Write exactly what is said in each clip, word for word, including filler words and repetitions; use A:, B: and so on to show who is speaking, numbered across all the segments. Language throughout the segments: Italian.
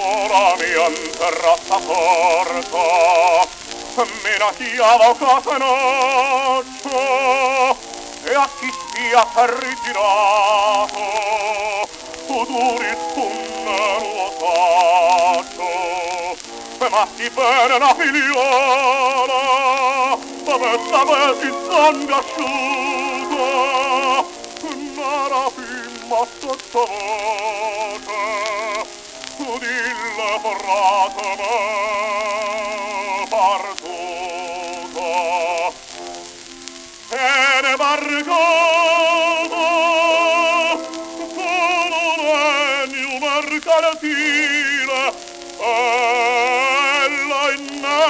A: ora mi interrotta porta, minacchiavo catenaccio, e a chi sia per ritirato, uduri spunnero taccio, ma ti bene una figliola, dove sapessi sangue asciuto, nara firma sottovoce, udille forrato me partuto, e ne marcato, come un regno mercantile, ella in me,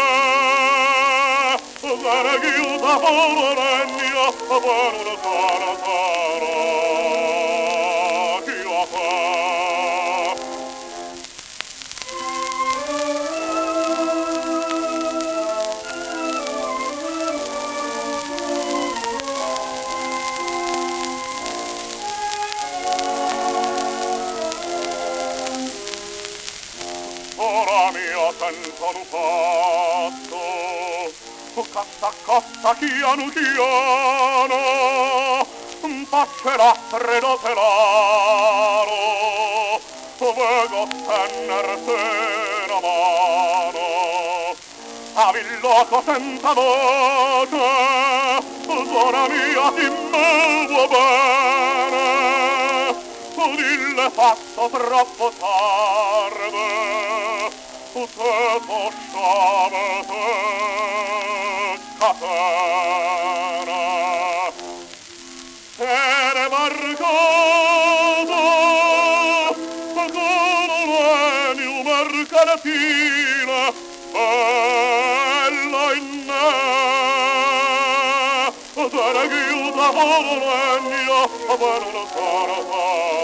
A: sarà chiusa poveregna, per una cara cara, chi la fa? Ora mio senso nu fatto, cassa cassa chiano chiano, pascerà freddo telaro, vego tenner una mano, a villoco senza voce, zona mia ti muovo bene, dille fatto troppo tardi, te posciamo te catena, e ne marcato, come un legno mercantile, ella in me, te ne chiusa poveregna, per una cara cara.